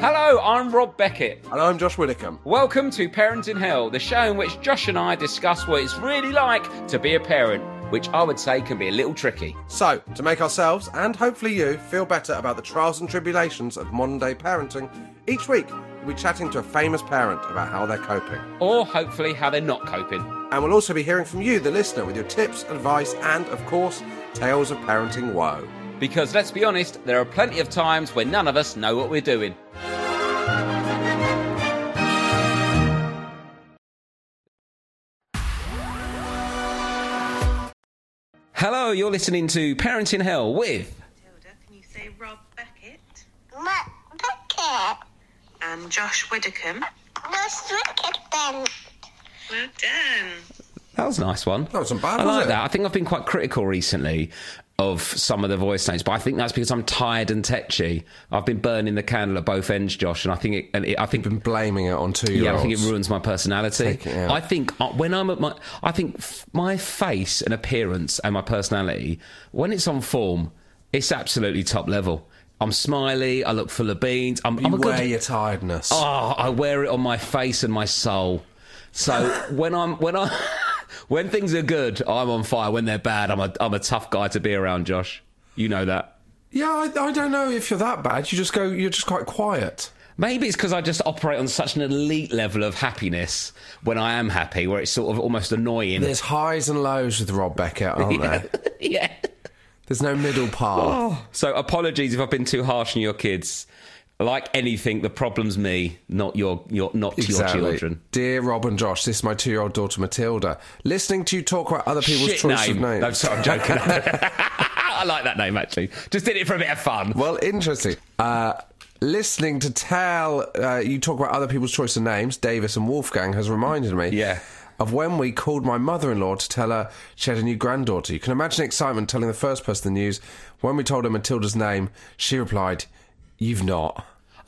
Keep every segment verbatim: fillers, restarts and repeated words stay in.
Hello, I'm Rob Beckett. And I'm Josh Widdicombe. Welcome to Parents in Hell, the show in which Josh and I discuss what it's really like to be a parent, which I would say can be a little tricky. So, to make ourselves, and hopefully you, feel better about the trials and tribulations of modern-day parenting, each week we'll be chatting to a famous parent about how they're coping. Or hopefully how they're not coping. And we'll also be hearing from you, the listener, with your tips, advice, and, of course, tales of parenting woe. Because, let's be honest, there are plenty of times when none of us know what we're doing. Hello, you're listening to Parents in Hell with... Matilda, can you say Rob Beckett? Rob Beckett. And Josh Widdicombe. Josh Widdicombe. Well done. That was a nice one. That wasn't bad, I was like it? that. I think I've been quite critical recently of some of the voice notes, but I think that's because I'm tired and tetchy. I've been burning the candle at both ends, Josh, and I think it, and it, I think Been blaming it on two-year-olds. yeah, I think it ruins my personality. Take it out. I think uh, when I'm at my, I think f- my face and appearance and my personality, when it's on form, it's absolutely top level. I'm smiley. I look full of beans. I'm, You I'm a wear good. your tiredness. Oh, I wear it on my face and my soul. So when I'm when I when things are good, I'm on fire. When they're bad, I'm a I'm a tough guy to be around, Josh. You know that. Yeah, I, I don't know if you're that bad. You just go, you're just quite quiet. Maybe it's because I just operate on such an elite level of happiness when I am happy, where it's sort of almost annoying. There's highs and lows with Rob Beckett, aren't there? Yeah. There's no middle path. Oh. So apologies if I've been too harsh on your kids. Like anything, the problem's me, not your, your not Exactly. your children. Dear Rob and Josh, this is my two-year-old daughter Matilda. Listening to you talk about other people's Shit choice name. of names. No, sorry, I'm joking. I like that name, actually. Just did it for a bit of fun. Well, interesting. Uh, listening to tell uh, you talk about other people's choice of names, Davis and Wolfgang, has reminded me Yeah. of when we called my mother-in-law to tell her she had a new granddaughter. You can imagine the excitement telling the first person the news. When we told her Matilda's name, she replied, "You've not."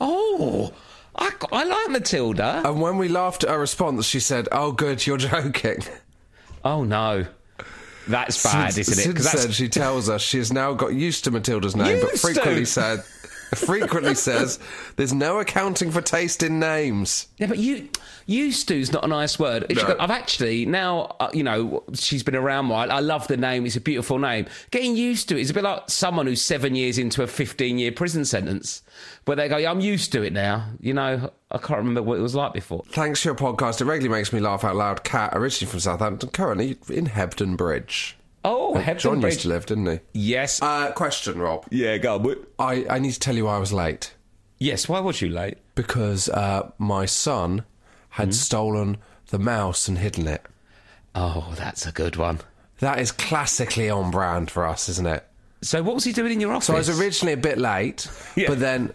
Oh, I, I like Matilda. And when we laughed at her response, she said, "Oh, good, you're joking." Oh, no. That's bad, Since- isn't it? Since 'Cause that's... then, she tells us she has now got used to Matilda's name, but Used frequently to? said, frequently says, "There's no accounting for taste in names." Yeah, but you used to is not a nice word. If No. you go- I've actually now, uh, you know, she's been around more. I, I love the name; it's a beautiful name. Getting used to it is a bit like someone who's seven years into a fifteen-year prison sentence, where they go, yeah, "I'm used to it now." You know, I can't remember what it was like before. Thanks for your podcast. It regularly makes me laugh out loud. Kat, originally from Southampton, currently in Hebden Bridge. Oh, Hebden John Bridge. used to live, didn't he? Yes. Uh, question, Rob. yeah, go on. But- I, I need to tell you why I was late. Yes. Why was you late? Because uh, my son had Hmm? stolen the mouse and hidden it. Oh, that's a good one. That is classically on brand for us, isn't it? So, what was he doing in your office? So I was originally a bit late, Yeah. but then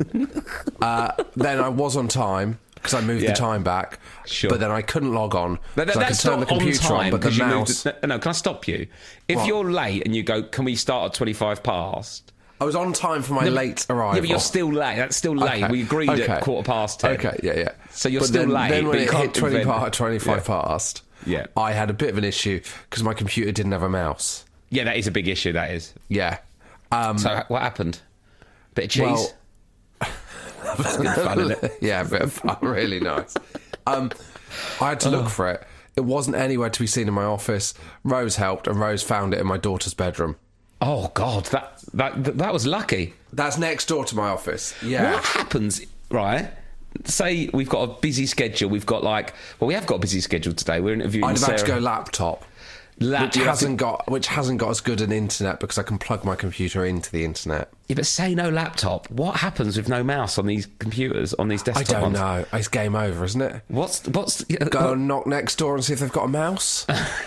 uh, then I was on time because I moved Yeah. the time back. Sure. But then I couldn't log on But because I could that's turn the not on computer on, time but the 'cause you moved mouse... it- no, can I stop you? If What? you're late and you go, can we start at twenty-five past? I was on time for my late arrival. Yeah, but you're still late. That's still late. Okay. We agreed Okay. at quarter past ten. Okay, yeah, yeah. So you're But still then, late, Then when but you it can't hit twenty invent- past, twenty-five Yeah. past, Yeah. I had a bit of an issue because my computer didn't have a mouse. Yeah, that is a big issue, that is. Yeah. Um, So what happened? Bit of cheese? well, That's good fun, isn't it? yeah, a bit of fun, really nice. Um, I had to Oh. look for it. It wasn't anywhere to be seen in my office. Rose helped, and Rose found it in my daughter's bedroom. Oh, God, that, that, that was lucky. That's next door to my office. Yeah. What happens, right? Say we've got a busy schedule. We've got like, well, we have got a busy schedule today. We're interviewing I'd have had to Sarah. go laptop, Lap- which you have hasn't to- got which hasn't got as good an internet because I can plug my computer into the internet. Yeah, but say no laptop. What happens with no mouse on these computers, on these I desktop don't ones? know. It's game over, isn't it? What's what's Go and knock next door and see if they've got a mouse.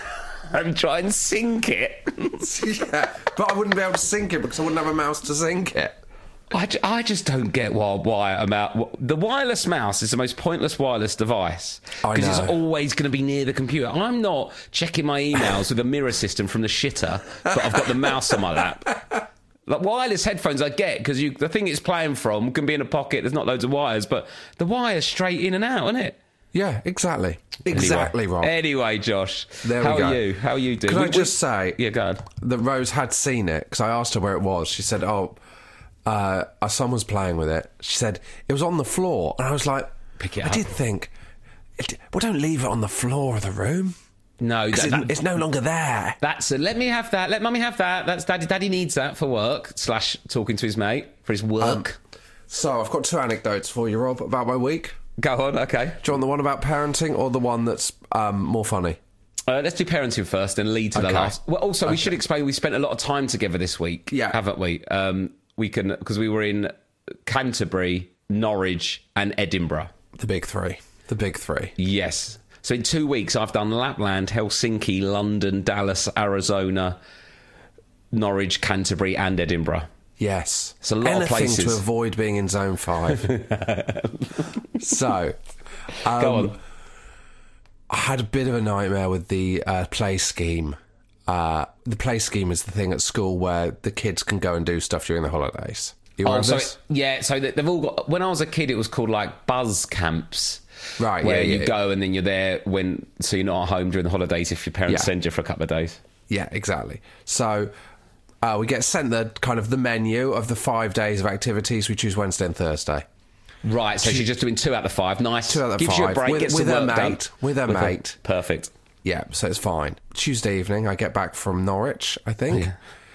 and try and sync it? Yeah, but I wouldn't be able to sync it because I wouldn't have a mouse to sync it. I, ju- I just don't get why why about the wireless mouse is the most pointless wireless device I because it's know. always going to be near the computer. I'm not checking my emails with a mirror system from the shitter, but I've got the mouse on my lap. Like wireless headphones, I get because you the thing it's playing from can be in a pocket. There's not loads of wires, but the wire's straight in and out, isn't it? Yeah, exactly. Exactly, anyway, Rob. Anyway, Josh, There we how go. are you? How are you doing? Can I We- just we- say yeah, go on. that Rose had seen it because I asked her where it was. She said, "Oh, uh, our son was playing with it. She said it was on the floor, and I was like, Pick it I up. did think, it, well, don't leave it on the floor of the room. No, 'Cause that, it- that- it's no longer there. that's a, let me have that. Let mummy have that. That's daddy. Daddy needs that for work slash talking to his mate for his work. So I've got two anecdotes for you, Rob, about my week. Go on, okay. Do you want the one about parenting or the one that's um, more funny? Uh, let's do parenting first and lead to the Okay. last. Well, also, we Okay. should explain we spent a lot of time together this week, Yeah. haven't we? Um, we can because we were in Canterbury, Norwich, and Edinburgh. The big three. The big three. Yes. So in two weeks, I've done Lapland, Helsinki, London, Dallas, Arizona, Norwich, Canterbury, and Edinburgh. Yes. It's a lot of Anything places. to avoid being in zone five. So, um, Go on. I had a bit of a nightmare with the uh, play scheme. Uh, the play scheme is the thing at school where the kids can go and do stuff during the holidays. You aware Oh, of so this? it- yeah, so they've all got. When I was a kid, it was called like buzz camps, Right, Where yeah, you yeah. go and then you're there when, so you're not at home during the holidays if your parents Yeah. send you for a couple of days. Yeah, exactly. So uh, we get sent the kind of the menu of the five days of activities. We choose Wednesday and Thursday. Right, so she's just doing two out of five. Nice. Two out of Gives you a five. break. With- gets with some her work done. mate. With her her- mate. Perfect. Yeah, so it's fine. Tuesday evening, I get back from Norwich, I think,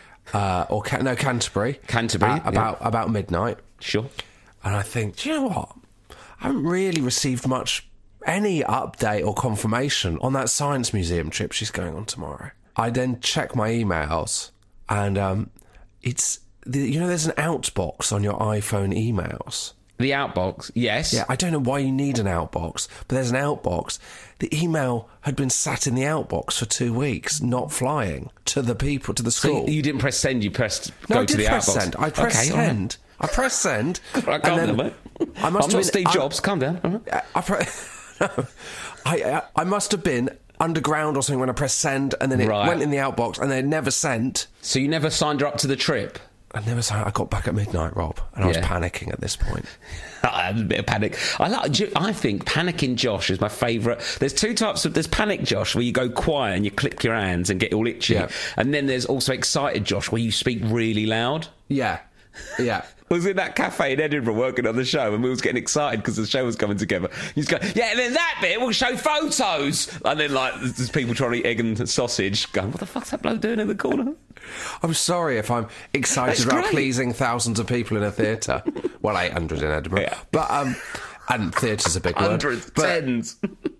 uh, or Can- no Canterbury. Canterbury, uh, about about midnight. Sure. And I think, do you know what? I haven't really received much, any update or confirmation on that science museum trip she's going on tomorrow. I then check my emails, and um, it's, the, you know, there's an outbox on your iPhone emails. The outbox, yes. Yeah, I don't know why you need an outbox, but there's an outbox. The email had been sat in the outbox for two weeks, not flying to the people, to the So school. you, you didn't press send, you pressed no, go I to did the press outbox. send. I pressed Okay, all right. send. I pressed send. Right, calm down, mate. I must I'm have not been- Steve I- Jobs. Calm down. all right. I, pre- no, I, I, I must have been underground or something when I pressed send, and then it Right. went in the outbox, and they never sent. So you never signed her up to the trip? I never saw. I got back at midnight, Rob, and I was Yeah. panicking at this point. I had a bit of panic. I like. I think panicking Josh is my favourite. There's two types of. There's panic Josh where you go quiet and you click your hands and get all itchy, Yeah. and then there's also excited Josh where you speak really loud. Yeah, yeah. I was in that cafe in Edinburgh working on the show, and we was getting excited because the show was coming together. You just go, yeah, and then that bit we'll show photos, and then like there's people trying to eat egg and sausage, going, what the fuck's that bloke doing in the corner? I'm sorry if I'm excited That's about great. pleasing thousands of people in a theatre. Well, eight hundred in Edinburgh. Yeah. But, um, and theatre's a big word. Hundreds, But, tens,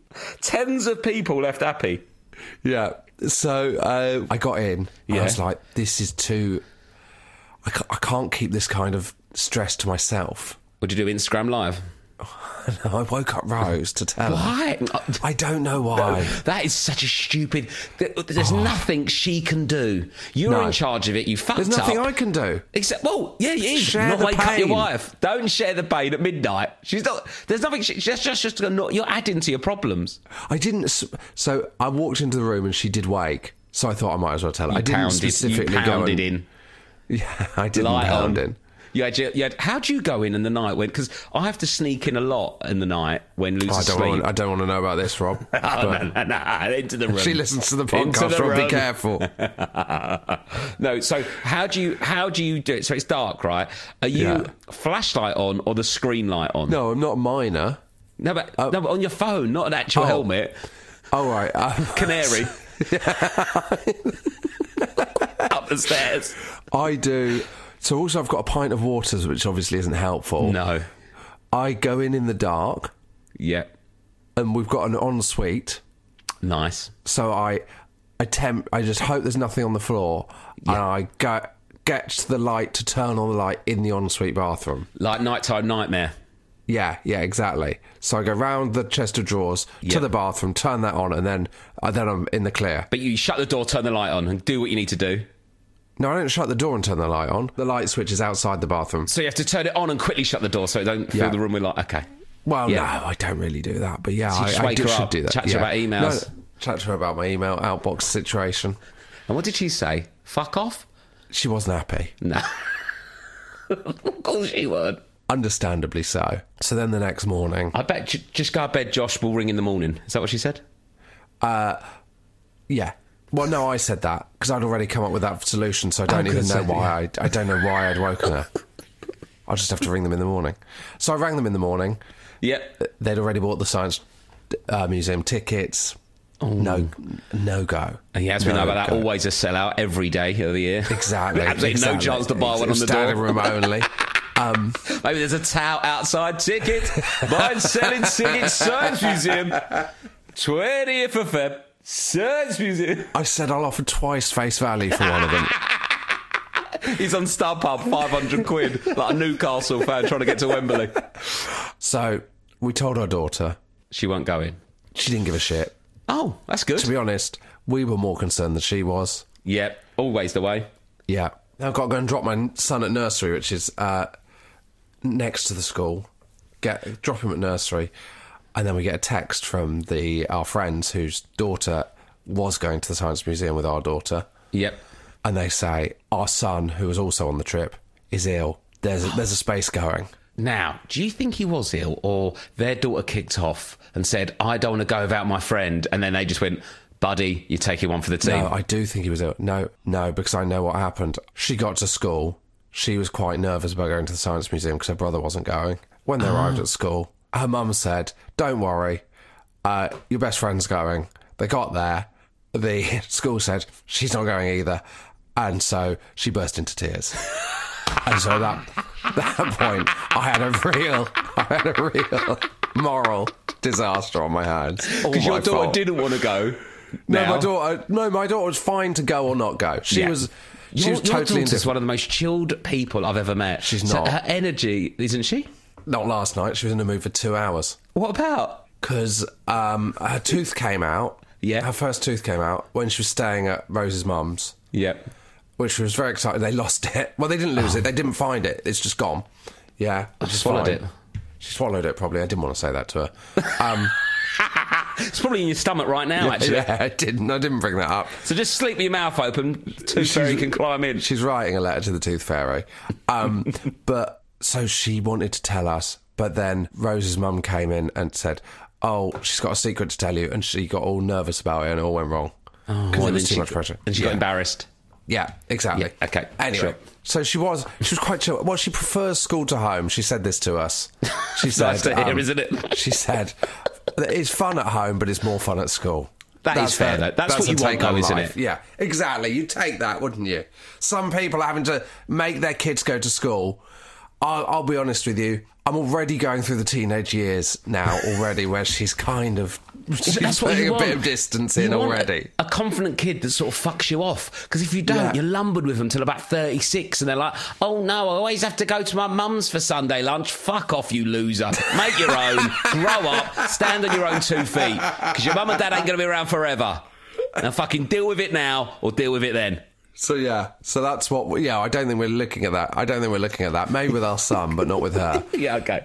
tens of people left happy. yeah. So uh, I got in. And Yeah. I was like, this is too. I ca- I can't keep this kind of stress to myself. Would you do Instagram Live? I woke up Rose to tell her. Why? I don't know why. That is such a stupid. th- There's nothing she can do. You're No. in charge of it. You fucked There's nothing up. I can do. Except, well, yeah, it is. Share not the wake up your pain. wife. Don't share the pain at midnight. She's not. There's nothing. She, just, just, just. Not, you're adding to your problems. I didn't. s- So I walked into the room and she did wake. So I thought I might as well tell her. You I didn't pounded, specifically you go pounded and, in. Yeah, I didn't Light pound on. in. You had, your, you had, how do you go in in the night when? Because I have to sneak in a lot in the night when Lucy's I don't asleep. want. I don't want to know about this, Rob. Oh, But no, no, no, into the room. She listens to the Into podcast. the Rob, be room. careful. No, so how do you how do you do it? So it's dark, right? Are you Yeah. flashlight on or the screen light on? No, I'm not a minor. no, but, no, but on your phone, not an actual Oh. helmet. All right. Um, Canary. Up the stairs. I do. So also, I've got a pint of water, which obviously isn't helpful. No. I go in in the dark, Yeah. and we've got an ensuite. Nice. So I attempt. I just hope there's nothing on the floor, and I go, get the light to turn on the light in the ensuite bathroom. Like nighttime nightmare. Yeah, yeah, exactly. So I go round the chest of drawers Yeah. to the bathroom, turn that on, and then uh, then I'm in the clear. But you shut the door, turn the light on, and do what you need to do. No, I don't shut the door and turn the light on. The light switch is outside the bathroom. So you have to turn it on and quickly shut the door so it don't fill Yeah. the room with light. Okay. Well, Yeah. no, I don't really do that. But yeah, So you I, just I wake do, her should up, do that. chat to yeah. her about emails. No, chat to her about my email outbox situation. And what did she say? Fuck off? She wasn't happy. No. Of course she would. Understandably so. So then the next morning, I bet j- just go to bed, Josh will ring in the morning. Is that what she said? yeah. Well, no, I said that because I'd already come up with that solution, so I don't Oh, even good, know so- why. I, I don't know why I'd woken her. I'll just have to ring them in the morning. So I rang them in the morning. Yep. They'd already bought the Science uh, Museum tickets. No, no go. And yeah, as we No know about that, go. always a sellout every day of the year. Exactly. Absolutely exactly. no chance to buy one on the Standing door. room only. Um, Maybe there's a tout outside. Ticket. Buy and selling tickets. Science Museum. twentieth of February. Science Museum. I said I'll offer twice face value for one of them. He's on StubHub, five hundred quid, like a Newcastle fan trying to get to Wembley. So we told our daughter. She won't go in. She didn't give a shit. Oh, that's good. To be honest, we were more concerned than she was. Yep, always the way. Yeah. I've got to go and drop my son at nursery, which is uh, next to the school. Get drop him at nursery, and then we get a text from the our friends whose daughter was going to the Science Museum with our daughter. Yep. And they say, our son, who was also on the trip, is ill. There's a, there's a space going. Now, do you think he was ill, or their daughter kicked off and said, I don't want to go without my friend, and then they just went, buddy, you're taking one for the team? No, I do think he was ill. No, no, because I know what happened. She got to school. She was quite nervous about going to the Science Museum because her brother wasn't going. When they arrived at school, her mum said, don't worry, uh, your best friend's going. They got there. The school said, she's not going either. And so she burst into tears. And so at that, that point, I had a real, I had a real moral disaster on my hands. All Because your my daughter fault. didn't want to go. No, now. my daughter. No, my daughter was fine to go or not go. She Yeah. was. She Your, was your totally daughter's indifferent. one of the most chilled people I've ever met. She's So not. her energy, isn't she? Not last night. She was in the mood for two hours What about? because um, her tooth came out. Yeah. her first tooth came out when she was staying at Rose's mum's, Yep. which was very exciting. They lost it. Well, they didn't lose it. They didn't find it. It's just gone. Yeah, which is swallowed fine. it. She swallowed it. Probably. I didn't want to say that to her. Um, It's probably in your stomach right now, actually. yeah, I didn't. I didn't bring that up. So just sleep with your mouth open. Tooth Fairy can climb in. She's writing a letter to the Tooth Fairy. Um, but so she wanted to tell us, but then Rose's mum came in and said, oh, she's got a secret to tell you, and she got all nervous about it and it all went wrong. Oh, Because and it was then too she- much pressure. And she yeah. got embarrassed. Yeah, exactly. Yeah, okay, Anyway, sure. so she was she was quite chill. Well, she prefers school to home. She said this to us. She said, Nice to hear, um, isn't it? She said, it's fun at home, but it's more fun at school. That is fair, her- though. That's what her you want, take though, on isn't life. it? Yeah, exactly. You take that, wouldn't you? Some people are having to make their kids go to school. I'll, I'll be honest with you. I'm already going through the teenage years now already, where she's kind of she's That's what putting you a bit want. of distance You in want already. A, a confident kid that sort of fucks you off. Because if you don't, Yeah. you're lumbered with them till about thirty-six, and they're like, oh no, I always have to go to my mum's for Sunday lunch. Fuck off, you loser. Make your own, grow up, stand on your own two feet. Because your mum and dad ain't going to be around forever. Now fucking deal with it now, or deal with it then. So yeah, so that's what. We, yeah, I don't think we're looking at that. I don't think we're looking at that. Maybe with our son, but not with her. Yeah, okay.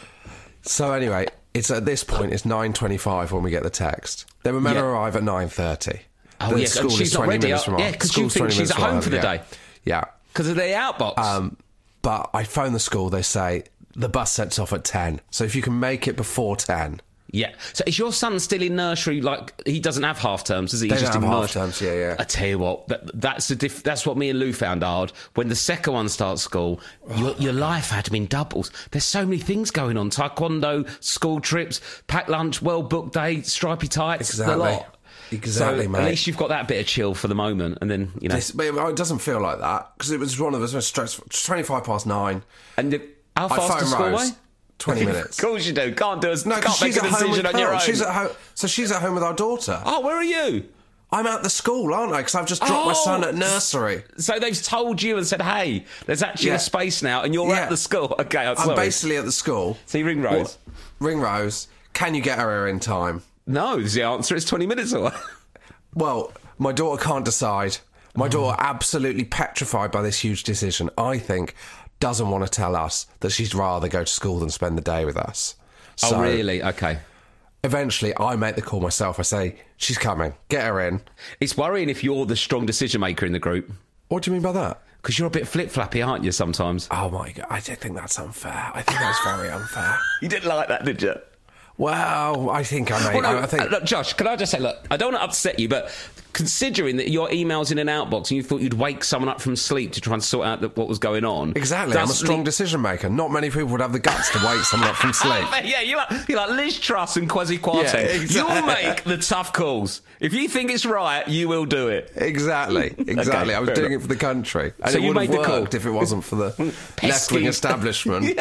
So anyway, it's at this point it's nine twenty-five when we get the text. They were meant to Yeah. arrive at nine thirty. Oh, The yeah, school and is she's not twenty ready. minutes from our- Yeah, 'cause you school's think twenty she's minutes at from home our- for the yeah. day. Yeah. Because of the outbox. Um, but I phoned the school. They say the bus sets off at ten. So if you can make it before ten. Yeah. So is your son still in nursery? Like, he doesn't have half terms, does he? They He's don't just have in half nursery. terms, yeah, yeah. I tell you what, that, that's the diff- that's what me and Lou found hard. When the second one starts school, your, your life admin doubles. There's so many things going on: taekwondo, school trips, packed lunch, well booked day, stripey tights, Exactly. the lot. Exactly, so mate. At least you've got that bit of chill for the moment, and then you know. This, but it doesn't feel like that because it was one of those stressful. twenty-five past nine. and the, how I fast phoned is school Rose. away? Twenty minutes. Of course you do. Can't do a, No, because can't make she's a at home decision with on your Pearl. own. She's at home. So she's at home with our daughter. Oh, where are you? I'm at the school, aren't I? Because I've just dropped my Oh, son at nursery. So they've told you and said, "Hey, there's actually Yeah. a space now, and you're Yeah. at the school." Okay, I'm I'm sorry. basically at the school. So you ring Rose? What- Ring Rose. Can you get her here in time? No, is the answer. It's twenty minutes away. Well, my daughter can't decide. My daughter, absolutely petrified by this huge decision, I think, doesn't want to tell us that she'd rather go to school than spend the day with us. So Oh, really? Okay. eventually, I make the call myself. I say, she's coming. Get her in. It's worrying if you're the strong decision maker in the group, What do you mean by that? because you're a bit flip flappy, aren't you? Sometimes. Oh, my God. I don't think that's unfair. I think that's very unfair. You didn't like that, did you? Well, I think I made... Well, no, I think... uh, look, Josh, can I just say, look, I don't want to upset you, but considering that your email's in an outbox and you thought you'd wake someone up from sleep to try and sort out the, what was going on. Exactly. I'm a Does strong le- decision maker. Not many people would have the guts to wake someone up from sleep. yeah, you're like, you're like Liz Truss and Kwesi Kwarteng. Yeah, exactly. You'll make the tough calls. If you think it's right, you will do it. Exactly. Exactly. Okay, I was fair doing enough. it for the country. And So it you would have made the call. worked if it wasn't for the Pesky. left-wing establishment.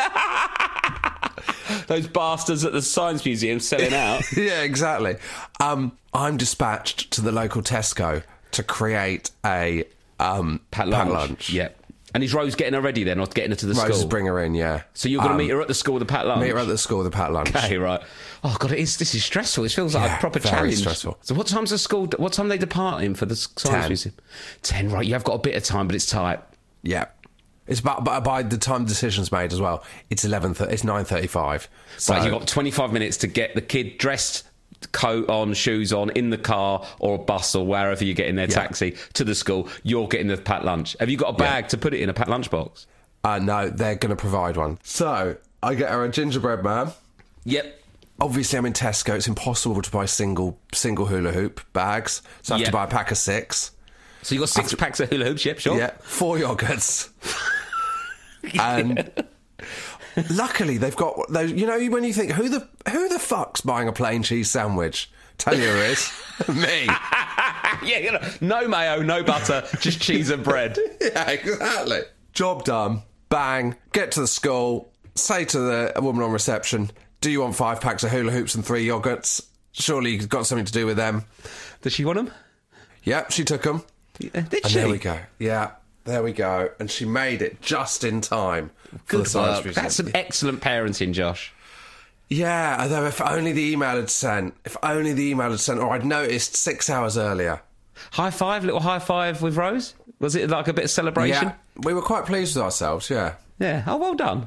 Those bastards at the Science Museum selling out. Yeah, exactly. Um, I'm dispatched to the local Tesco to create a um, Pat lunch. Yeah. And is Rose getting her ready then, or getting her to the Rose school? bring her in, yeah. So you're going to Um, meet her at the school with the Pat lunch? Meet her at the school with the Pat lunch. Okay, right. Oh god, it is. This is stressful. It feels like Yeah, a proper very challenge. stressful. So, what time's the school? What time are they departing for the science Ten. museum? Ten. Right. You have got a bit of time, but it's tight. Yeah. It's about, but by the time the decision's made as well, it's eleven. It's nine thirty-five. So Right. You've got twenty-five minutes to get the kid dressed, coat on, shoes on, in the car or a bus or wherever you get in their Yeah. taxi to the school. You're getting the Pat lunch. Have you got a bag Yeah. to put it in a Pat lunch box? Uh, no, they're going to provide one. So I get her a gingerbread man. Yep. Obviously, I'm in Tesco. It's impossible to buy single single hula hoop bags, so I have Yeah. to buy a pack of six. So you got six packs of hula hoops. Yep. Sure. Yeah, four yogurts. And luckily, they've got those. You know, when you think who the who the fuck's buying a plain cheese sandwich? Tell you who is me. Yeah. You know, no mayo, no butter, just cheese and bread. Yeah, exactly. Job done. Bang. Get to the school. Say to the woman on reception, "Do you want five packs of hula hoops and three yogurts? Surely you've got something to do with them." Does she want them? Yep, she took them. Did And she? there we go. Yeah, there we go. And she made it just in time for the Good Science work. Museum. That's some excellent parenting, Josh. Yeah, although if only the email had sent, if only the email had sent, or I'd noticed six hours earlier. High five, little high five with Rose. Was it like a bit of celebration? Yeah, we were quite pleased with ourselves, yeah. Yeah. Oh, well done.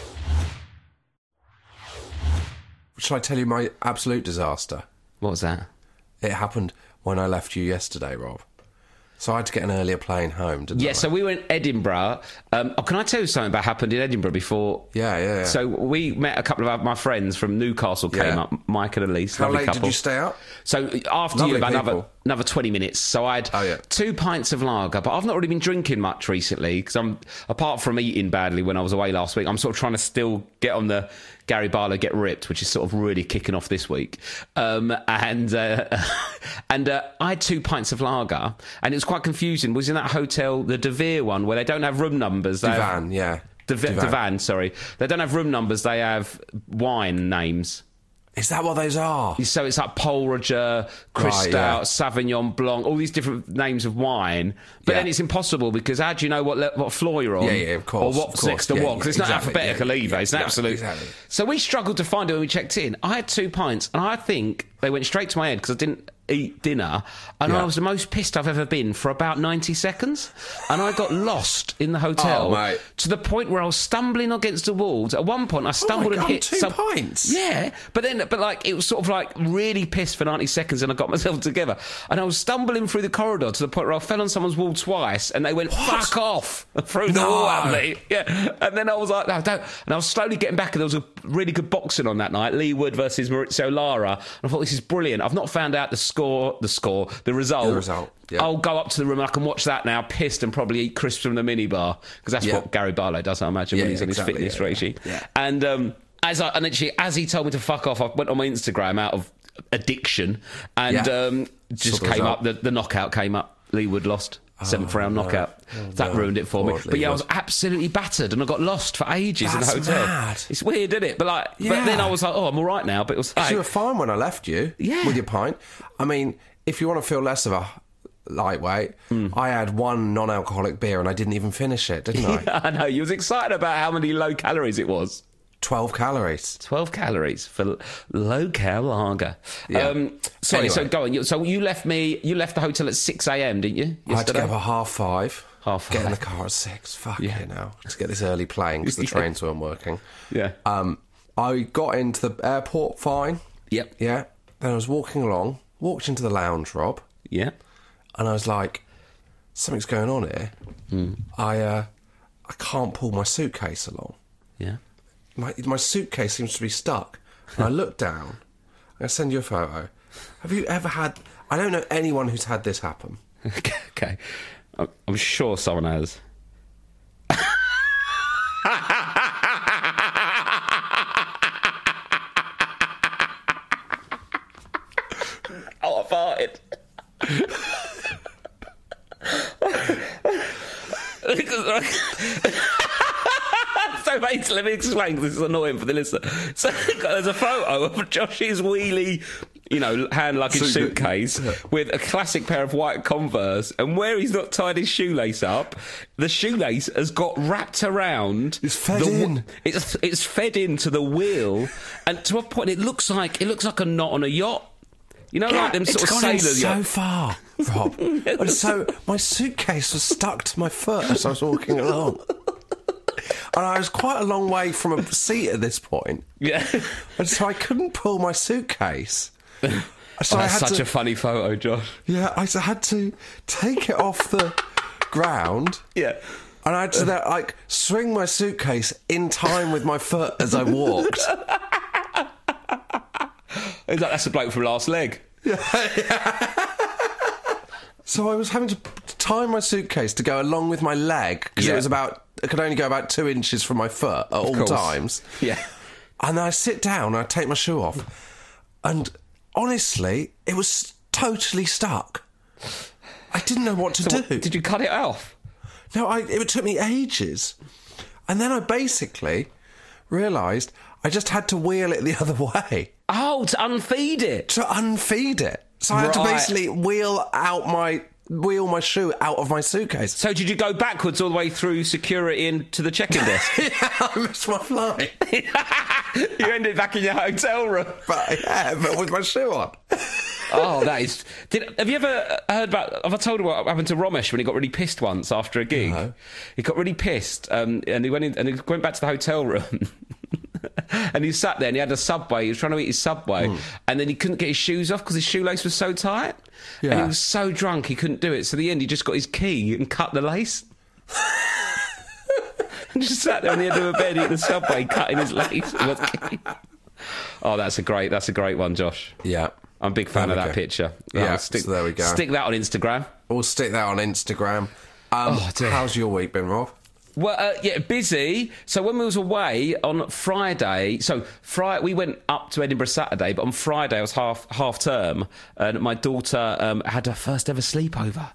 Shall I tell you my absolute disaster? What was that? It happened when I left you yesterday, Rob. So I had to get an earlier plane home, didn't Yeah, I? so we were in Edinburgh. Um, oh, can I tell you something about happened in Edinburgh before? Yeah, yeah, yeah. So we met a couple of our, my friends from Newcastle came Yeah. up, Mike and Elise. How lovely late couple. did you stay up? So after Lovely you, about another, people. another twenty minutes. So I had Oh, yeah. two pints of lager, but I've not really been drinking much recently because I'm, apart from eating badly when I was away last week, I'm sort of trying to still get on the Gary Barlow Get Ripped, which is sort of really kicking off this week. Um, and uh, and uh, I had two pints of lager, and it was quite confusing. It was in that hotel, the De Vere one, where they don't have room numbers. They have- Divan, yeah. Div- Divan. Divan, sorry. They don't have room numbers, they have wine names. Is that what those are? So it's like Pol Roger, Cristal, Right, yeah. Sauvignon Blanc, all these different names of wine. But Yeah. then it's impossible because how do you know what le- what floor you're on? Yeah, yeah, of course, Or what's of course. next to Yeah, what? Because it's not exactly, alphabetical yeah, either. yeah, It's an yeah, absolute... exactly. So we struggled to find it when we checked in. I had two pints and I think they went straight to my head because I didn't eat dinner, and Yeah. I was the most pissed I've ever been for about ninety seconds, and I got lost in the hotel Oh, mate. to the point where I was stumbling against the walls. At one point I stumbled and God, hit two some- pints? Yeah, but then, but like, it was sort of like really pissed for ninety seconds and I got myself together. And I was stumbling through the corridor to the point where I fell on someone's wall twice and they went, fuck off, through the No. wall at me. Yeah. And then I was like, no, don't. And I was slowly getting back and there was a really good boxing on that night, Lee Wood versus Maurizio Lara. And I thought, this is brilliant. I've not found out the score, the score, the result. The result, yeah. I'll go up to the room and I can watch that now, pissed, and probably eat crisps from the minibar. Because that's Yeah. what Gary Barlow does, I imagine, Yeah, when he's yeah, on his exactly, fitness yeah, yeah. regime. Yeah. And um, as I, and actually, as he told me to fuck off, I went on my Instagram out of addiction and Yeah. um, just Saw the came result. up. The, the knockout came up. Lee Wood lost. Seventh round no. knockout. Oh, that no. ruined it for me. Poor But Lee yeah, I Wood. was absolutely battered and I got lost for ages That's in the hotel. mad. It's weird, isn't it? But like, but Yeah. then I was like, oh, I'm all right now. But it was like, You were fine when I left you. Yeah. With your pint. I mean, if you want to feel less of a lightweight, Hmm. I had one non-alcoholic beer and I didn't even finish it, didn't I? I know, you was excited about how many low calories it was. twelve calories. twelve calories for low cal lager. Yeah. Um, sorry, so Anyway. go on. You- So you left me, you left the hotel at six a.m, didn't you? I had to Yesterday? get up at half five. Half Get in the five. car at six. Fuck Yeah. you now. To get this early plane because the Yeah. trains weren't working. Yeah. Um, I got into the airport fine. Yep. Yeah. Then I was walking along, walked into the lounge, Rob, Yeah. and I was like, something's going on here. Hmm. I uh, I can't pull my suitcase along. Yeah. My, my suitcase seems to be stuck. And I look down. I'm going to send you a photo. Have you ever had I don't know anyone who's had this happen. Okay. I'm- I'm sure someone has. Oh, I farted. So basically, let me explain, 'cause this is annoying for the listener. So there's a photo of Josh's wheelie, you know, hand luggage Suit- suitcase with a classic pair of white Converse, and where he's not tied his shoelace up, the shoelace has got wrapped around. It's fed the, in. It's it's fed into the wheel, and to a point, it looks like it looks like a knot on a yacht. You know, like them it's sort of gone in sailor so yacht. far, Rob. And so my suitcase was stuck to my foot as I was walking along. And I was quite a long way from a seat at this point. Yeah. And so I couldn't pull my suitcase. So Oh, I that's had such to, a funny photo, Josh. yeah, I had to take it off the ground. Yeah. And I had to, like, swing my suitcase in time with my foot as I walked. It's like, that's a bloke from Last Leg. So I was having to tie my suitcase to go along with my leg because Yeah. it was about, it could only go about two inches from my foot at all course. times. Yeah. And then I sit down and I take my shoe off. And honestly, it was totally stuck. I didn't know what to So do. what, did you cut it off? No, I, it took me ages. And then I basically realised I just had to wheel it the other way Oh, to unfeed it. to unfeed it. So I had to Right. basically wheel out my wheel my shoe out of my suitcase. So did you go backwards all the way through security into the check-in desk? Yeah, I missed my flight. You ended back in your hotel room. But yeah, but with my shoe on. Oh, that is... Did, have you ever heard about... Have I told you what happened to Romesh when he got really pissed once after a gig? No. He got really pissed um, and he went in, and he went back to the hotel room and he sat there and he had a Subway. He was trying to eat his Subway Hmm. and then he couldn't get his shoes off because his shoelace was so tight. And Yeah. he was so drunk he couldn't do it. So at the end he just got his key and cut the lace. And just sat there on the end of a bed eating the Subway, cutting his lace. with his key. Oh, that's a great, that's a great one, Josh. Yeah. I'm a big fan There of we that go. picture. Yeah, Oh, stick, so there we go. Stick that on Instagram. We'll stick that on Instagram. Um, Oh, dear. how's your week been, Rob? Well, uh, yeah, busy. So when we was away on Friday, so Friday we went up to Edinburgh Saturday, but on Friday I was half half term, and my daughter um, had her first ever sleepover.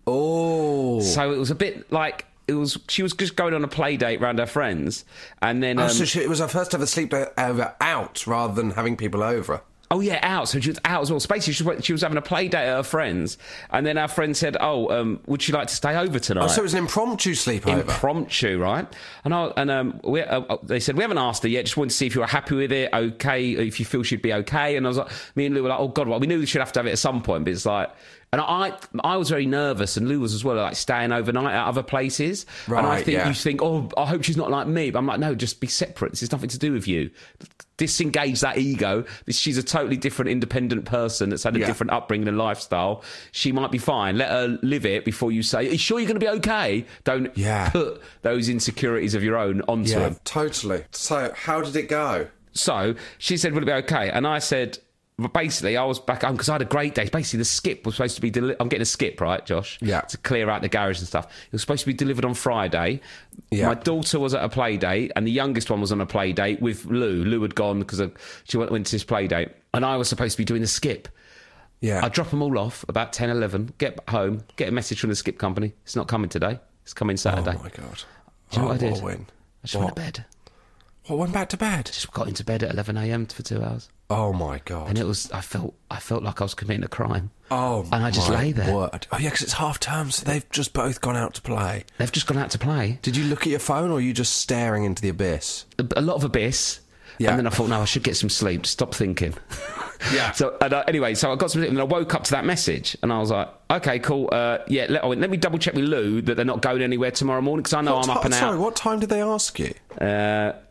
Oh. So it was a bit like it was. She was just going on a play date around her friends, and then Oh, um, so she, it was her first ever sleepover out rather than having people over. oh yeah, out. So she was out as well. So basically, she was, she was having a play date at her friends, and then our friend said, "Oh, um, would she like to stay over tonight?" Oh, so it was an impromptu sleepover. Impromptu, right? And I, and um, we, uh, they said we haven't asked her yet. Just wanted to see if you were happy with it, okay, if you feel she'd be okay. And I was like, me and Lou were like, oh god, well, we knew we should have to have it at some point, but it's like. And I, I was very nervous, and Lou was as well, like staying overnight at other places. and I Right, think yeah. you think, oh, I hope she's not like me. But I'm like, no, just be separate. This has nothing to do with you. Disengage that ego. This, she's a totally different, independent person that's had a Yeah. different upbringing and lifestyle. She might be fine. Let her live it before you say, are you sure you're going to be okay? Don't Yeah. put those insecurities of your own onto Yeah, him. totally. So, how did it go? So she said, will it be okay? And I said, well, basically, I was back home because I had a great day. Basically, the skip was supposed to be... Deli- I'm getting a skip, right, Josh? Yeah. To clear out the garage and stuff. It was supposed to be delivered on Friday. Yeah. My daughter was at a play date, and the youngest one was on a play date with Lou. Lou had gone because she went, went to this play date. And I was supposed to be doing the skip. Yeah. I drop them all off about ten, eleven, get home, get a message from the skip company. It's not coming today. It's coming Saturday. Oh, my God. Do you know Oh, what I what did? a win. I just What? went to bed. What, went back to bed? Just got into bed at eleven a.m. for two hours. Oh, my God. And it was, I felt, I felt like I was committing a crime. Oh, and I just my lay there. word. Oh, yeah, because it's half term, so they've just both gone out to play. They've just gone out to play. Did you look at your phone, or are you just staring into the abyss? A, a lot of abyss. Yeah. And then I thought, no, I should get some sleep. Stop thinking. Yeah. So and, uh, anyway, so I got some sleep, and then I woke up to that message, and I was like, okay, cool. Uh, yeah, let, I went, let me double check with Lou that they're not going anywhere tomorrow morning because I know What I'm up ti- and Sorry, out. what time did they ask you? Uh,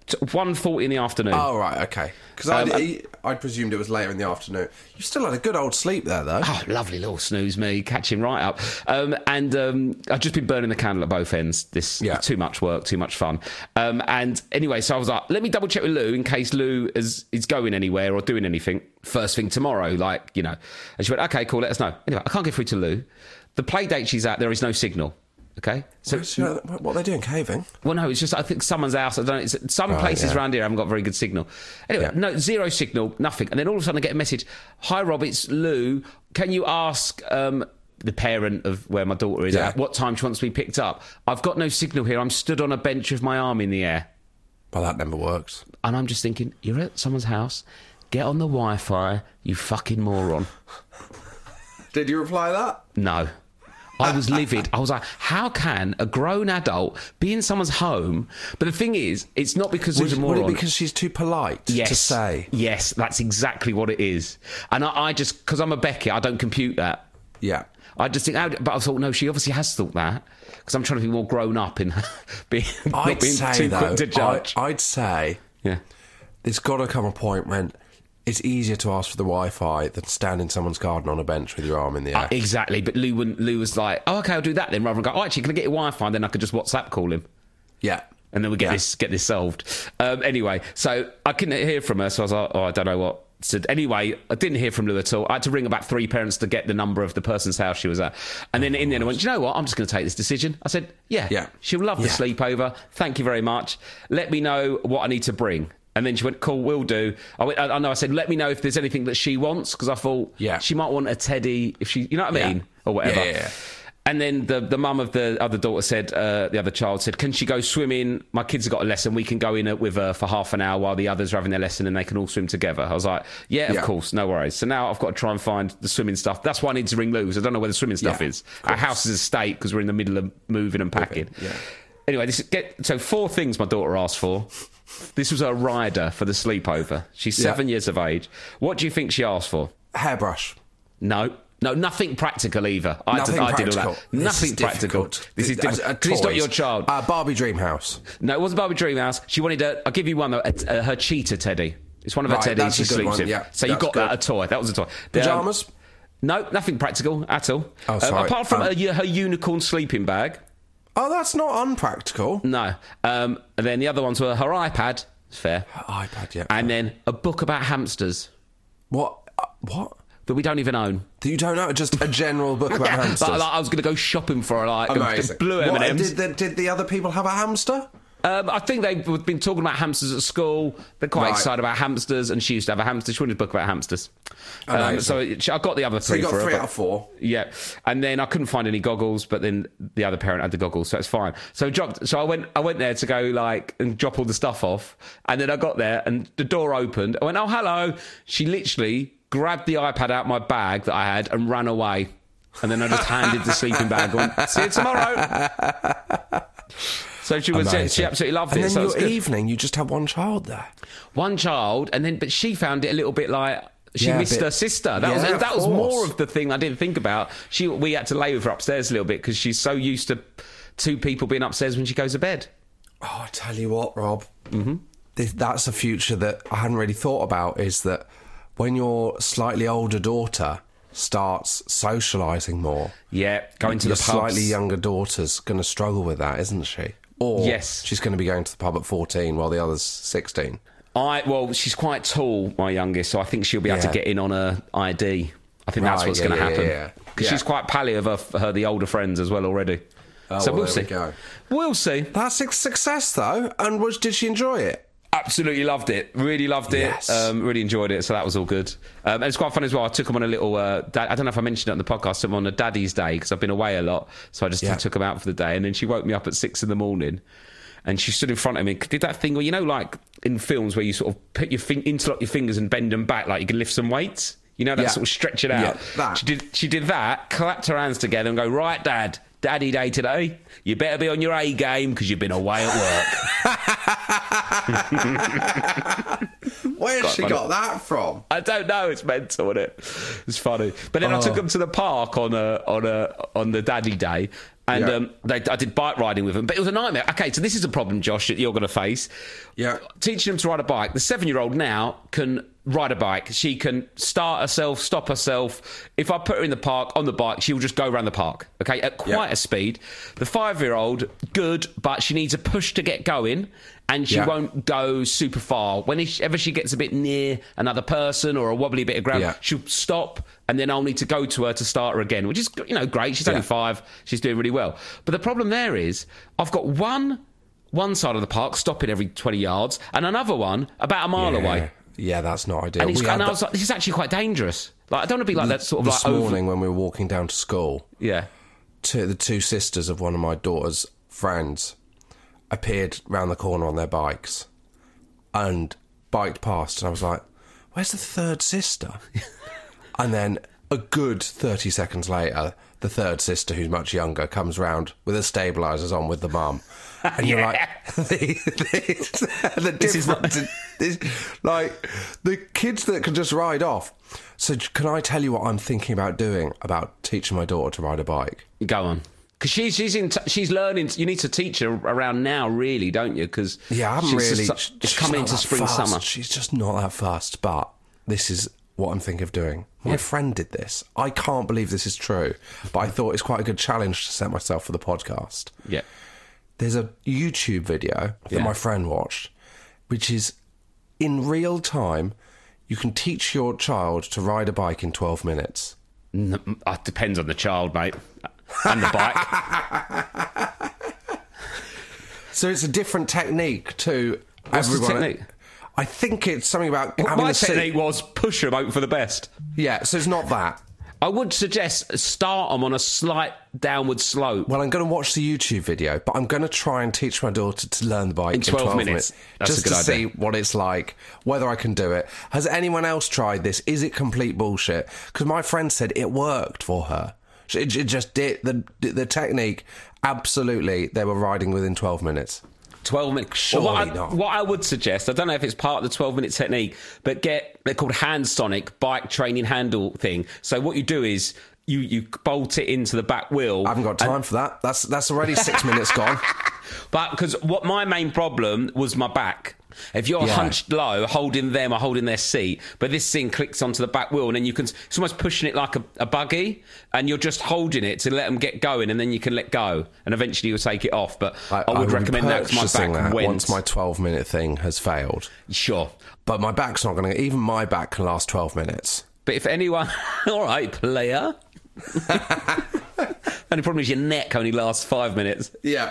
one forty in the afternoon. Oh, right, okay. Because Um, I'd, I'd presumed it was later in the afternoon. You still had a good old sleep there, though. Oh, lovely little snooze me, catching right up. Um, and um, I've just been burning the candle at both ends. This Yeah. too much work, too much fun. Um, and anyway, so I was like, let me double check with Lou in case Lou is, is going anywhere or doing anything first thing tomorrow, like, you know. And she went, okay, cool, let us know. Anyway, I can't get through to Lou. The play date she's at, there is no signal. Okay, so Where's- you know, what are they doing, caving? well, no, it's just I think someone's house. I don't know. It's, some Right, places yeah. around here haven't got very good signal. Anyway, Yeah. no, zero signal, nothing. And then all of a sudden I get a message. Hi, Rob, it's Lou. Can you ask um, the parent of where my daughter is Yeah. at what time she wants to be picked up? I've got no signal here. I'm stood on a bench with my arm in the air. Well, that never works. And I'm just thinking, you're at someone's house. Get on the Wi-Fi, you fucking moron. Did you reply that? No. I was livid. I was like, how can a grown adult be in someone's home? But the thing is, it's not because Was, there's a was moron. it because she's too polite yes. to say? Yes, that's exactly what it is. And I, I just, because I'm a Beckett, I don't compute that. Yeah. I just think, how- but I thought, no, she obviously has thought that. Because I'm trying to be more grown up in being, not I'd being say, too though, quick to judge. I, I'd say yeah. there's got to come a point when it's easier to ask for the Wi-Fi than stand in someone's garden on a bench with your arm in the air. Uh, exactly. But Lou, wouldn't- Lou was like, oh, okay, I'll do that then. Rather than go, oh, actually, can I get your Wi-Fi? And then I could just WhatsApp call him. Yeah. And then we get Yeah. this get this solved. Um, anyway, so I couldn't hear from her, so I was like, oh, I don't know what. So anyway, I didn't hear from Lou at all. I had to ring about three parents to get the number of the person's house she was at. And then in the end, I went, do you know what? I'm just going to take this decision. I said, yeah, Yeah. she'll love the Yeah. sleepover. Thank you very much. Let me know what I need to bring. And then she went, cool, will do. I went, I, I know, I said, let me know if there's anything that she wants, because I thought Yeah. she might want a teddy, if she, you know what I mean? Yeah. Or whatever. Yeah, yeah, yeah. And then the, the mum of the other daughter said, uh, the other child said, can she go swimming? My kids have got a lesson. We can go in with her for half an hour while the others are having their lesson and they can all swim together. I was like, yeah, of Yeah. course, no worries. So now I've got to try and find the swimming stuff. That's why I need to ring Lou, because I don't know where the swimming stuff Yeah, is. of Our house is a state because we're in the middle of moving and packing. yeah. Anyway, this is, get, so four things my daughter asked for. This was a rider for the sleepover. She's seven Yeah. years of age. What do you think she asked for? Hairbrush. No. No, nothing practical either. I Nothing did, I did all practical. that. This Nothing is practical. difficult. This is Uh, difficult. uh, Because it's not toys. your child. Uh, Barbie Dreamhouse. No, it wasn't Barbie Dreamhouse. She wanted a. I'll give you one though. A, a, her cheetah teddy. It's one of her Right, teddies that's she a good sleeps one, in. yeah, so you that's got good. that a toy. That was a toy. Um, Pyjamas? no, nothing practical at all. Oh, Um, sorry. apart from Um, her, her unicorn sleeping bag. Oh, that's not unpractical. No. Um, and then the other ones were her iPad. Fair. iPad, yeah. And then a book about hamsters What? Uh, what? that we don't even own. You don't know? Just a general book about hamsters? Like, like, I was going to go shopping for her, like Amazing. blue M What, and M's. Did the, did the other people have a hamster? Um, I think they've been talking about hamsters at school. They're quite Right. excited about hamsters, and she used to have a hamster. She wanted a book about hamsters. Um, Amazing. so it, I got the other So three you got for three her. out but- of four. Yeah, and then I couldn't find any goggles, but then the other parent had the goggles, so it's fine. So I dropped. So I went. I went there to go like and drop all the stuff off, and then I got there and the door opened. I went, "Oh, hello." She literally grabbed the iPad out my bag that I had and ran away. And then I just handed the sleeping bag on. See you tomorrow. So she was. Amazing. She absolutely loved and it. then so it your was good. evening, you just had one child there. One child, and then but she found it a little bit like she Yeah, a missed bit- her sister. That Yeah, was of that was course. more of the thing I didn't think about. She we had to lay with her upstairs a little bit because she's so used to two people being upstairs when she goes to bed. Oh, I tell you what, Rob. Mm-hmm. This, that's a future that I hadn't really thought about, is that when your slightly older daughter starts socialising more, Yeah, going to your the pubs. slightly younger daughter's going to struggle with that, isn't she? Or Yes. she's going to be going to the pub at fourteen while the other's sixteen. I well, she's quite tall, my youngest, so I think she'll be able Yeah. to get in on her I D. I think that's Right, what's yeah, going to yeah, happen. yeah, yeah. Because Yeah. she's quite pally of her, her the older friends as well already. Oh, so well, we'll there see. we go. We'll see. That's a success, though. And was, did she enjoy it? Absolutely loved it. Really loved it. Yes. Um, really enjoyed it. So that was all good. Um, and it's quite fun as well. I took him on a little. Uh, da- I don't know if I mentioned it on the podcast. I took him on a daddy's day because I've been away a lot. So I just Yeah. took him out for the day. And then she woke me up at six in the morning. And she stood in front of me. Did that thing where, you know, like in films where you sort of put your fin- interlock your fingers and bend them back, like you can lift some weights. You know, that Yeah. sort of stretch it out. Yeah, that. She did. She did that. Clapped her hands together and go, right, Dad. Daddy day today. You better be on your A game because you've been away at work. Where's Quite she funny. got that from? I don't know. It's mental, isn't it? It's funny. But then I took Oh. them to the park on a on a on the daddy day, And Yeah. um, they, I did bike riding with them, but it was a nightmare. Okay, so this is a problem, Josh, that you're going to face. Yeah. Teaching them to ride a bike. The seven-year-old now can ride a bike. She can start herself, stop herself. If I put her in the park on the bike, she will just go around the park, okay, at quite Yeah. a speed. The five-year-old, good, but she needs a push to get going, and she Yeah. won't go super far. Whenever she gets a bit near another person or a wobbly bit of ground, Yeah. she'll stop, and then I'll need to go to her to start her again, which is, you know, great. She's only Yeah. five. She's doing really well. But the problem there is I've got one one side of the park stopping every twenty yards and another one about a mile Yeah. away. Yeah, that's not ideal. And, it's, We had and I that was like, this is actually quite dangerous. Like, I don't want to be like that sort of this like over... morning when we were walking down to school. Yeah. Two, the two sisters of one of my daughter's friends appeared round the corner on their bikes and biked past, and I was like, where's the third sister? And then a good thirty seconds later, the third sister, who's much younger, comes round with her stabilisers on with the mum. And you're like, the, the, the This is not- difference in- this- like, the kids that can just ride off. So can I tell you what I'm thinking about doing about teaching my daughter to ride a bike? Go on. Because she's, she's, in t- she's learning... You need to teach her around now, really, don't you? Because Yeah, I haven't she's really... Just, she's it's coming not into that spring, fast. summer. She's just not that fast, but this is what I'm thinking of doing. My friend did this. I can't believe this is true, but I thought it's quite a good challenge to set myself for the podcast. Yeah. There's a YouTube video that Yeah. my friend watched, which is in real time. You can teach your child to ride a bike in twelve minutes. N- It depends on the child, mate. And the bike. So it's a different technique to What's the everyone. technique? I think it's something about having My a seat- technique was push them out for the best. Yeah, so it's not that. I would suggest start them on a slight downward slope. Well, I'm going to watch the YouTube video, but I'm going to try and teach my daughter to learn the bike in In twelve minutes. minutes. That's just a good to idea. see what it's like, whether I can do it. Has anyone else tried this? Is it complete bullshit? Because my friend said it worked for her. It, it just did. The, the technique, absolutely, they were riding within twelve minutes. twelve minutes. Surely Well, what, I, not. what I would suggest, I don't know if it's part of the twelve minute technique, but get, they're called hand sonic bike training handle thing. So what you do is you, you bolt it into the back wheel. I haven't got time for that. That's that's already six minutes gone. But because what my main problem was my back. If you're Yeah. hunched low, holding them or holding their seat, but this thing clicks onto the back wheel, and then you can, it's almost pushing it like a, a buggy, and you're just holding it to let them get going, and then you can let go, and eventually you'll take it off. But I, I would be recommend that because my purchasing back that went. once my twelve minute thing has failed. Sure. But my back's not going to. Even my back can last twelve minutes. But if anyone... All right, player. Only problem is your neck only lasts five minutes. Yeah.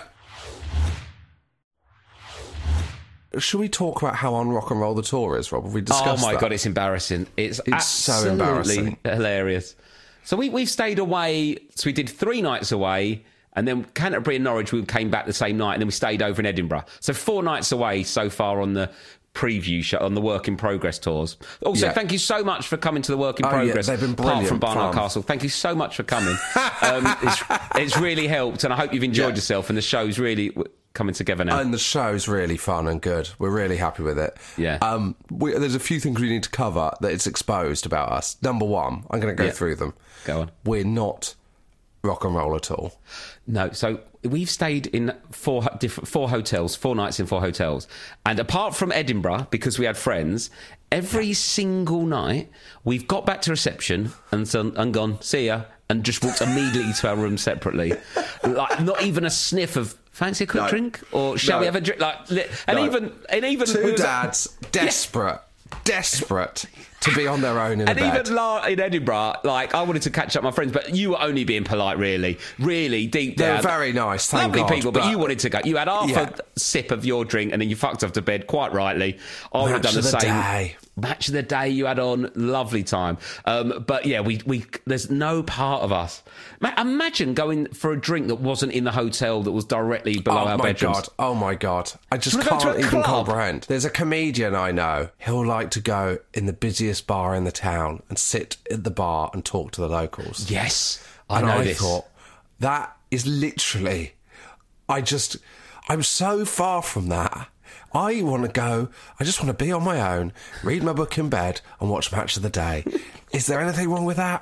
Should we talk about how on Rock and Roll the Tour is, Rob? Have we Oh discussed my that? God, it's embarrassing. It's, It's so absolutely embarrassing. hilarious. So we, we've stayed away. So we did three nights away, and then Canterbury and Norwich, we came back the same night, and then we stayed over in Edinburgh. So four nights away so far on the preview show, on the Work in Progress tours. Also, Yeah. thank you so much for coming to the Work in Oh, yeah, Progress. they've been Apart brilliant from Barnard fun. Castle. Thank you so much for coming. um, it's, it's really helped, and I hope you've enjoyed Yeah. yourself, and the show's really w- coming together now. And the show's really fun and good. We're really happy with it. Yeah. Um, we, there's a few things we need to cover that it's exposed about us. Number one, I'm going to go Yeah. through them. Go on. We're not rock and roll at all. No, so we've stayed in four ho- different four hotels, four nights in four hotels, and apart from Edinburgh, because we had friends, every single night we've got back to reception and, so, and gone, see ya, and just walked immediately to our room separately, like not even a sniff of fancy a quick No. drink or shall No. we have a drink? Like, li- and No. even and even we Two was- dads, desperate, desperate to be on their own in And a bed. even la- in Edinburgh, like I wanted to catch up with my friends, but you were only being polite, really, really deep They were down. very nice, thank lovely God, people, but, but- you wanted to go. You had half Yeah. a sip of your drink, and then you fucked off to bed. Quite rightly, I would have Match done the, of the same. day. Match of the day you had on, lovely time. Um, but yeah, we we there's no part of us. Ma- Imagine going for a drink that wasn't in the hotel that was directly below Oh our my bedrooms. God! Oh my God! I just Should we go to can't a even club? comprehend. There's a comedian I know. He'll like to go in the busiest bar in the town and sit at the bar and talk to the locals. Yes, I and know I this. thought that is literally. I just, I'm so far from that. I want to go. I just want to be on my own, read my book in bed, and watch Match of the Day. Is there anything wrong with that?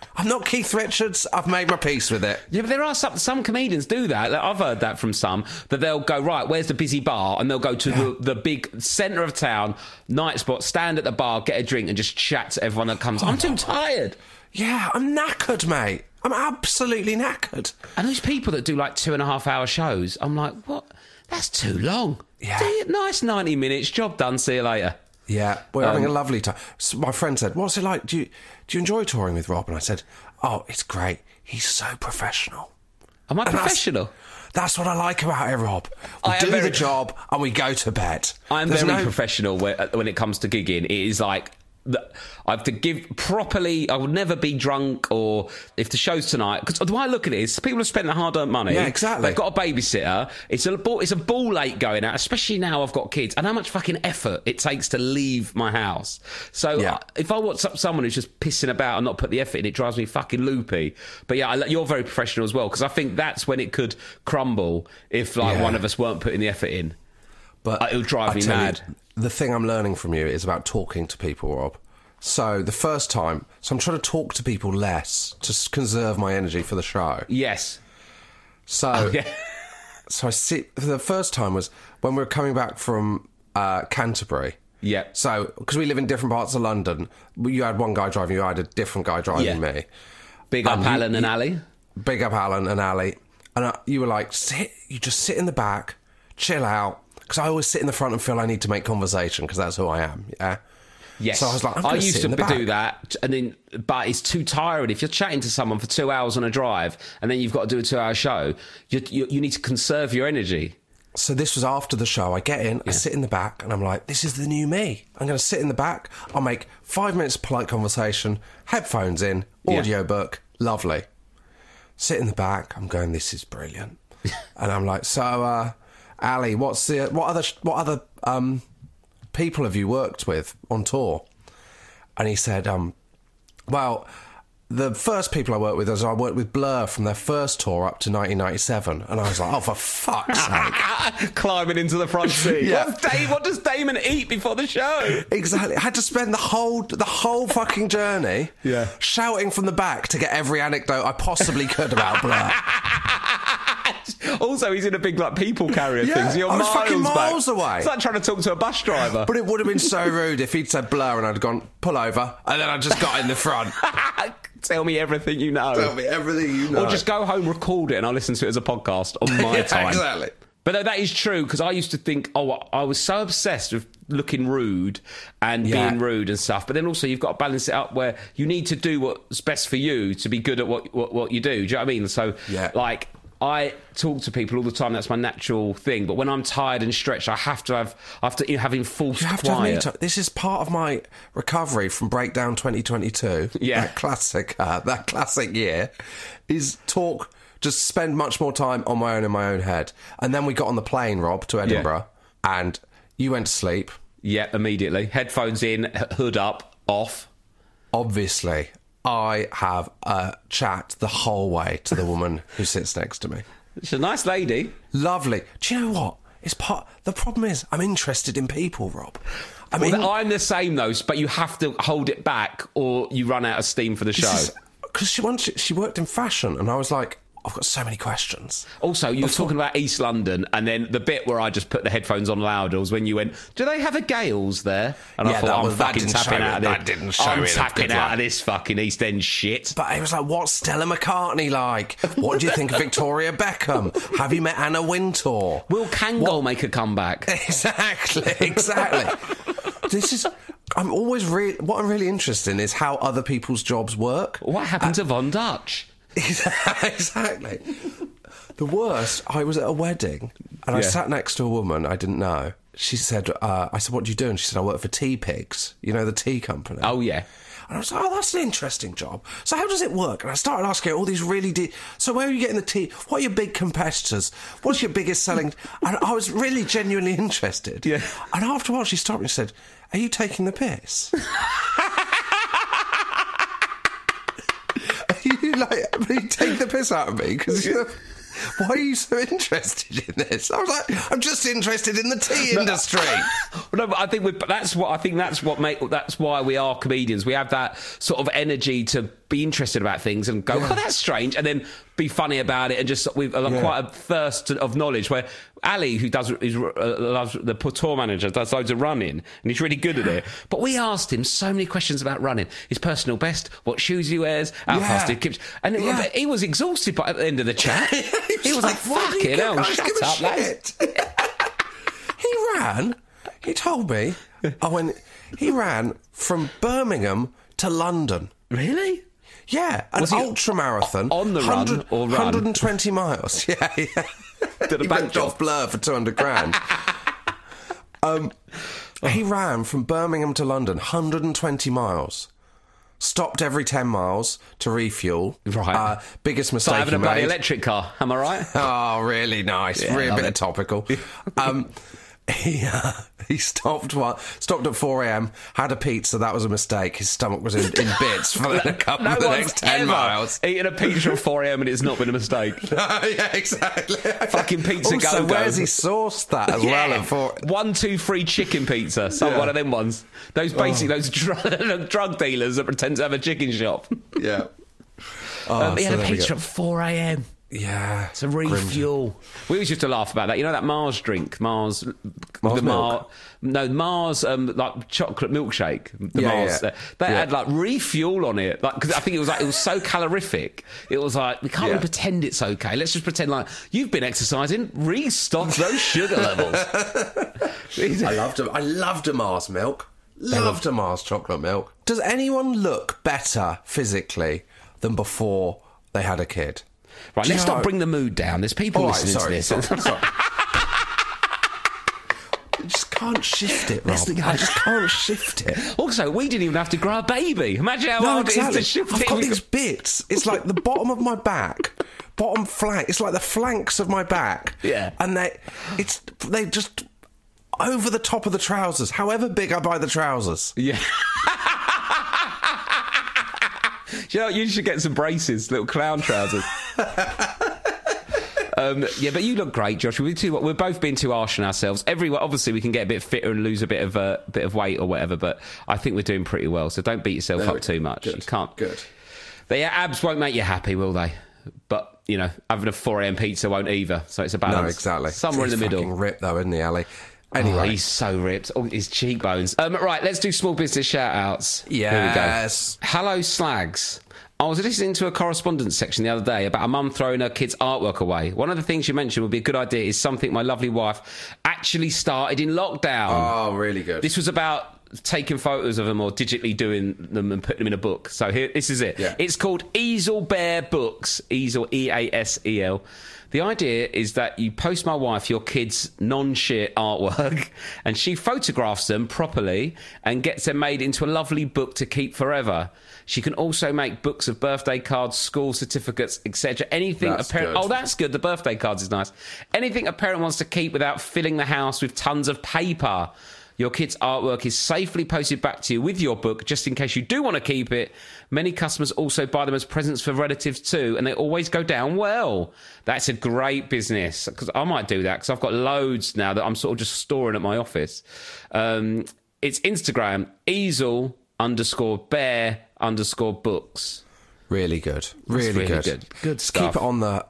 I'm not Keith Richards. I've made my peace with it. Yeah, but there are some some comedians do that. Like, I've heard that from some, that they'll go, right, where's the busy bar? And they'll go to Yeah. the, the big centre of town, night spot, stand at the bar, get a drink and just chat to everyone that comes. I'm too tired. Yeah, I'm knackered, mate. I'm absolutely knackered. And those people that do like two and a half hour shows, I'm like, what? That's too long. Yeah. Do it nice ninety minutes, job done, see you later. Yeah, we're having a Um, lovely time. So my friend said, "What's it like? Do you do you enjoy touring with Rob?" And I said, "Oh, it's great. He's so professional." Am I And that's- professional? That's what I like about it, Rob. We I am do very- the job and we go to bed. I'm There's very no- professional when, when it comes to gigging. It is like, the, I have to give properly. I would never be drunk, or if the show's tonight, because the way I look at it is people have spent their hard-earned money. Yeah, exactly. They've got a babysitter. It's a ball, it's a ball late going out, especially now I've got kids, and how much fucking effort it takes to leave my house. So Yeah. uh, if I want some- someone who's just pissing about and not put the effort in, it drives me fucking loopy. But yeah, I, you're very professional as well, because I think that's when it could crumble if like Yeah. one of us weren't putting the effort in. But Uh, it'll drive I me tell you, mad. the thing I'm learning from you is about talking to people, Rob. So the first time, so I'm trying to talk to people less to s- conserve my energy for the show. Yes. So, Yeah. so I sit. The first time was when we were coming back from uh, Canterbury. Yeah. So because we live in different parts of London, you had one guy driving you, I had a different guy driving Yeah. me. Big up And you- Alan and you- Ali. Big up Alan and Ali. And uh, you were like, sit, you just sit in the back, chill out. Because I always sit in the front and feel I need to make conversation because that's who I am. Yeah. Yes. So I was like, I'm I gonna used sit to in the do back. that, and then, but it's too tiring. If you're chatting to someone for two hours on a drive, and then you've got to do a two-hour show, you, you, you need to conserve your energy. So this was after the show. I get in, I sit in the back, and I'm like, this is the new me. I'm going to sit in the back. I'll make five minutes of polite conversation, headphones in, Yeah. audiobook, lovely. Sit in the back. I'm going, this is brilliant. And I'm like, so, uh, Ali, what's the what other what other um, people have you worked with on tour? And he said, um, well, the first people I worked with was I worked with Blur from their first tour up to nineteen ninety-seven. And I was like, oh, for fuck's sake. Climbing into the front seat. Yeah. What's Dave, what does Damon eat before the show? Exactly. I had to spend the whole the whole fucking journey Yeah. shouting from the back to get every anecdote I possibly could about Blur. Also, he's in a big like people carrier Yeah, thing. So you're I was miles fucking back. miles away. It's like trying to talk to a bus driver. But it would have been so rude if he'd said Blur and I'd gone, pull over, and then I just got in the front. Tell me everything you know. Tell me everything you know. Or just go home, record it, and I'll listen to it as a podcast on my Yeah, time. exactly. But no, that is true, because I used to think, oh, I was so obsessed with looking rude and Yeah. being rude and stuff. But then also you've got to balance it up where you need to do what's best for you to be good at what what, what you do. Do you know what I mean? So, Yeah. like, I talk to people all the time. That's my natural thing. But when I'm tired and stretched, I have to have, I have to you know, have enforced You have to have me quiet. time. This is part of my recovery from Breakdown twenty twenty-two. Yeah. That classic, uh, that classic year, is talk, just spend much more time on my own in my own head. And then we got on the plane, Rob, to Edinburgh, and you went to sleep. Yeah, immediately. Headphones in, h- hood up, off. Obviously, I have a chat the whole way to the woman who sits next to me. She's a nice lady. Lovely. Do you know what? It's part. The problem is, I'm interested in people, Rob. I mean, Well, I'm the same though, but you have to hold it back, or you run out of steam for the show. because she once she worked in fashion, and I was like, I've got so many questions. Also, you were Before- talking about East London, and then the bit where I just put the headphones on louder was when you went, "Do they have a Gales there?" And Yeah, I thought, that I'm was- that fucking didn't tapping show out it. of That this. didn't show I'm it. tapping Good out luck. of this fucking East End shit. But it was like, what's Stella McCartney like? What do you think of Victoria Beckham? Have you met Anna Wintour? Will Kangol make a comeback? Exactly, exactly. This is. I'm always really. What I'm really interested in is how other people's jobs work. What happened to Von Dutch? Exactly. The worst, I was at a wedding and I Yeah. sat next to a woman I didn't know. She said, uh, I said, what do you do? And she said, I work for Tea Pigs, you know, the tea company. Oh yeah. And I was like, oh, that's an interesting job. So how does it work? And I started asking her all these really deep... So where are you getting the tea? What are your big competitors? What's your biggest selling... And I was really genuinely interested. Yeah. And after a while, she stopped me and said, are you taking the piss? Are you like... Are you taking the piss out of me? Because you're... Why are you so interested in this? I was like, I'm just interested in the tea industry. No, but I think we, that's what I think. That's what make. That's why we are comedians. We have that sort of energy to be interested about things and go, oh, that's strange, and then be funny about it and just with uh, Yeah. quite a thirst of knowledge. Where Ali, who does is, uh, loves the tour manager, does loads of running, and he's really good at it. But we asked him so many questions about running, his personal best, what shoes he wears, how Yeah. fast he keeps, and it- Yeah. he was exhausted by at the end of the chat. he was like, "Why do you "Fucking hell, guys give shut a up, lads." shit?" He ran. He told me. I went. He ran from Birmingham to London. Really? Yeah, an Was he ultra marathon on the run 100 or run? one hundred twenty miles. Yeah, yeah. Did a he bank ripped job. off Blur for two hundred grand. um, he ran from Birmingham to London, one hundred twenty miles. Stopped every ten miles to refuel. Right. Uh, biggest mistake It's like having he a bloody made. electric car. Am I right? Oh, really nice. Yeah, really love bit it. of topical. Um, he uh, he stopped what stopped at four a.m. Had a pizza. That was a mistake. His stomach was in, in bits for the, couple No of the one's next ten ever miles. eaten a pizza at four a.m. and it's not been a mistake. Yeah, exactly. Fucking pizza also, go-go. where's he sourced that as well? At four? One, two, three chicken pizza. Some Yeah. one of them ones. Those basic, Oh. those drug, drug dealers that pretend to have a chicken shop. Yeah. Oh, um, he so had a there we pizza go. at four a.m. Yeah. to refuel. We always used to laugh about that. You know that Mars drink, Mars, Mars the milk? no Mars, um, like chocolate milkshake. The Yeah, Mars, yeah. uh, they Yeah. had like refuel on it, like because I think it was like it was so calorific. It was like we can't Yeah. really pretend it's okay. Let's just pretend like you've been exercising. Restock those sugar levels. I loved a, I loved a Mars milk. Loved a Mars chocolate milk. Does anyone look better physically than before they had a kid? Right, Do you let's know- not bring the mood down. There's people All right, listening sorry, to sorry, this. sorry. You just can't shift it, Rob. That's the guy. I just can't shift it. Also, we didn't even have to grow a baby. Imagine how No, hard exactly. it is to shift I've it. got We these could- bits. It's like the bottom of my back, bottom flank. It's like the flanks of my back. Yeah. and they, it's they just over the top of the trousers. However big I buy the trousers. Yeah. You know, you should get some braces, little clown trousers. um, yeah, but you look great, Josh. We're, too, we're both being too harsh on ourselves. Everyone, obviously, we can get a bit fitter and lose a bit of a uh, bit of weight or whatever, but I think we're doing pretty well. So don't beat yourself Very up too much. good, You can't. good. The yeah, abs won't make you happy, will they? But you know, having a four a.m. pizza won't either. So it's a balance. No, exactly. Somewhere He's in the middle. fucking ripped though, isn't he, Ali? Oh, Anyway, he's so ripped. Oh, his cheekbones. Um, right, let's do small business shout-outs. Yes. Here we go. Hello, Slags. I was listening to a correspondence section the other day about a mum throwing her kids' artwork away. One of the things you mentioned would be a good idea is something my lovely wife actually started in lockdown. oh, really good. This was about taking photos of them or digitally doing them and putting them in a book. So here, this is it. Yeah. It's called Easel Bear Books. Easel, E A S E L. The idea is that you post my wife your kids' non-shit artwork and she photographs them properly and gets them made into a lovely book to keep forever. She can also make books of birthday cards, school certificates, et cetera. Anything That's a parent... good. Oh, that's good. The birthday cards is nice. Anything a parent wants to keep without filling the house with tons of paper. Your kid's artwork is safely posted back to you with your book, just in case you do want to keep it. Many customers also buy them as presents for relatives too, and they always go down well. That's a great business, because I might do that, because I've got loads now that I'm sort of just storing at my office. Um, it's Instagram, easel underscore bear underscore books. Really good. Really, really good. good. Good Just stuff. Keep it on the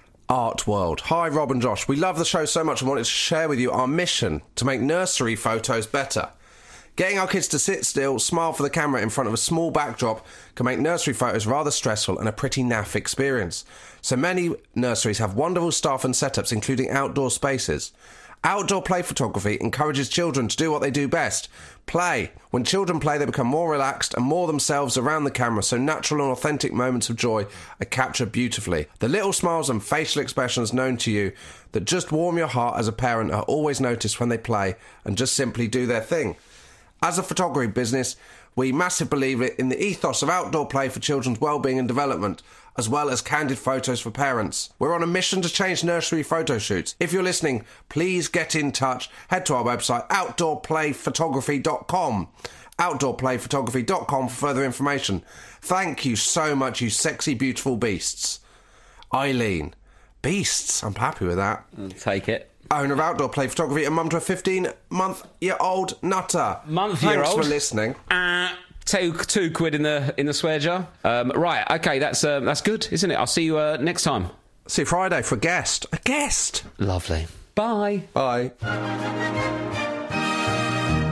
art world. Hi, Rob and Josh. We love the show so much and wanted to share with you our mission to make nursery photos better. Getting our kids to sit still, smile for the camera in front of a small backdrop can make nursery photos rather stressful and a pretty naff experience. So many nurseries have wonderful staff and setups, including outdoor spaces. Outdoor play photography encourages children to do what they do best, play. When children play, they become more relaxed and more themselves around the camera, so natural and authentic moments of joy are captured beautifully. The little smiles and facial expressions known to you that just warm your heart as a parent are always noticed when they play and just simply do their thing. As a photography business, we massively believe in the ethos of outdoor play for children's well-being and development, as well as candid photos for parents. We're on a mission to change nursery photo shoots. If you're listening, please get in touch. Head to our website, outdoor play photography dot com. outdoor play photography dot com for further information. Thank you so much, you sexy, beautiful beasts. Eileen. Beasts. I'm happy with that. I'll take it. Owner of Outdoor Play Photography and mum to a fifteen-month-year-old nutter. Month-year-old? Thanks for listening. Uh, Two two quid in the in the swear jar. Um, right, okay, that's uh, that's good, isn't it? I'll see you uh, next time. See you Friday for a guest. A guest. Lovely. Bye. Bye.